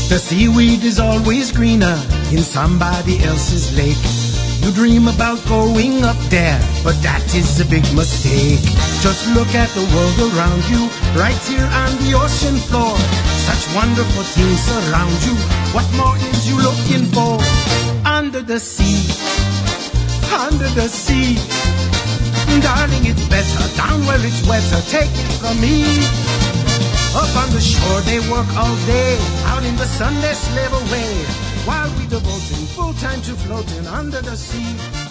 The seaweed is always greener in somebody else's lake. You dream about going up there, but that is a big mistake. Just look at the world around you, right here on the ocean floor. Such wonderful things surround you. What more is you looking for? Under the sea, under the sea. Darling, it's better down where it's wetter. Take it from me. Up on the shore they work all day, out in the sun they slave away, while we devoting full time to floating under the sea.